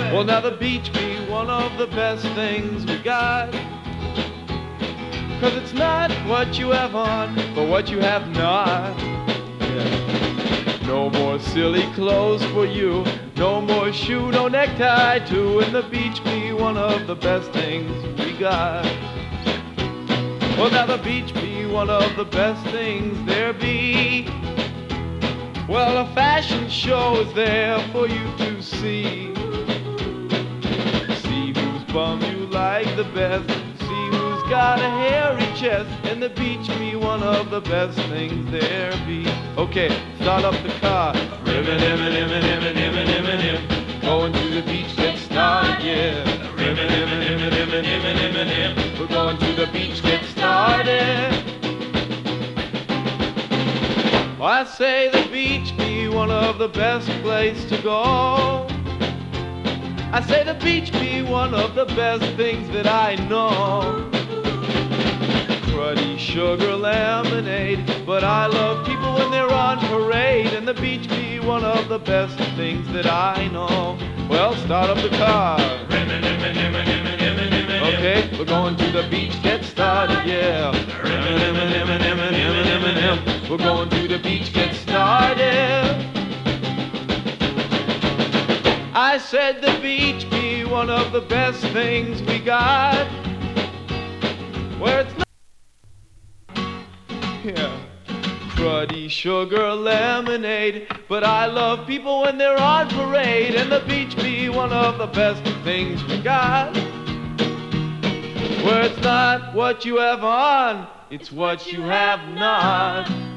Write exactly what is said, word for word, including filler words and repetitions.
Well, now the beach be one of the best things we got. Cause it's not what you have on, but what you have not. Yeah. No more silly clothes for you, no more shoe, no necktie too. And the beach be one of the best things we got. Well, now the beach be one of the best things there be. Well, a fashion show is there for you to see. See whose bum you like the best. See who's got a hairy chest. And the beach be one of the best things there be. Okay, start up the car. Ribbon, ribbon, ribbon, ribbon, ribbon, ribbon, ribbon. Going to the beach, get started, yeah. Ribbon, ribbon, ribbon, ribbon, ribbon, ribbon, ribbon. We're going to the beach, get started. I say the beach be one of the best places to go. I say the beach be one of the best things that I know. Cruddy sugar lemonade, but I love people when they're on parade. And the beach be one of the best things that I know. Well, start up the car. Okay, we're going to the beach, get started, yeah. We're going to the beach, get started. I said the beach be one of the best things we got. Where it's not, yeah, cruddy sugar lemonade, but I love people when they're on parade. And the beach be one of the best things we got. Where it's not what you have on, it's what you have not.